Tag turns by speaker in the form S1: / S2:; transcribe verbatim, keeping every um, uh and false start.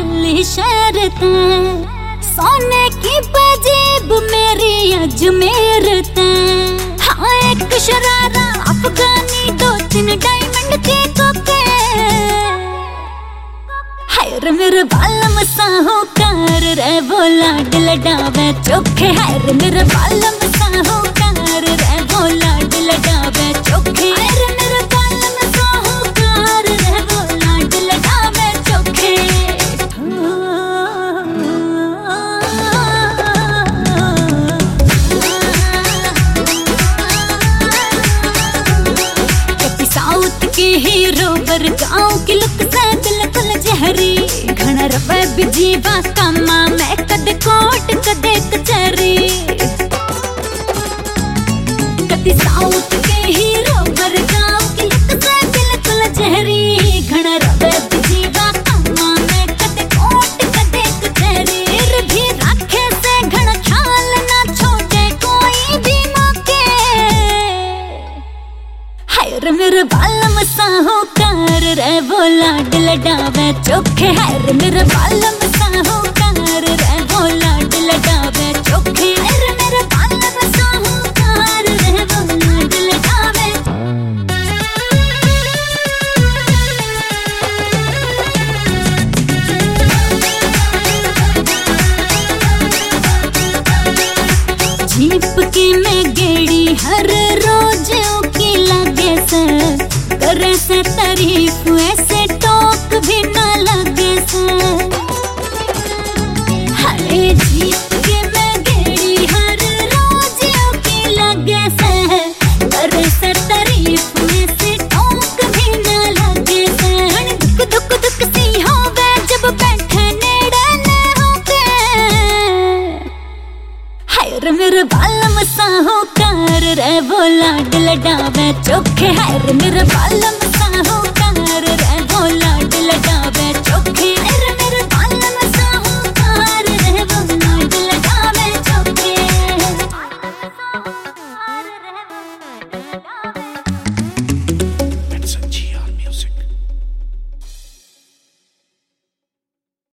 S1: दिल्ली शहर ते, सोने की पजेब मेरी अजमेर ते। हाँ एक शरारा अफगानी, दो तीन डायमंड के कोके। हाय रे मेरे बालम साहूकार रे बोला दिल डावे चोखे। हाय रे मेरे बालम साहूकार रे बोला दिल डावे चोखे। हाय रे मेरे बालम साहूकार रे बोला दिल डावे चोखे। कभी साउथ के हीरो बर गाँव की लुक से बिल्कुल जहरी। घना रवे बिजीवा कामा मैं कदे कोट कदे कचहरी। कभी साउथ के हीरो बर गाँव की लुक से बिल्कुल जहरी। घना रवे बिजीवा कामा मैं कदे कोट कदे कचहरी। भी राखे से घना ख्याल ना छोड़े कोई भी मौके। हाय रे मेरे बालम साहूकार रे बोला दिल डावे चोखे। हाय रे मेरे बालम साहूकार रे बोला दिल डावे चोखे। हाय रे मेरे बालम साहूकार रे बोला दिल डावे। जीप की मैं गेड़ी हर रोज की लगे से, करे से तारीफ ऐसे टोक भी ना लगे से। हरे जीप के मैं गेड़ी हर रोज की लगे से, करे से तारीफ ऐसे टोक भी ना लगे से। दुख दुख दुख सी होवे जब बैठे नेड़े न होके। हाय रे मेरे बालम साहूकार रे बोला दिल डावे चोखे। हाय रे मेरे बालम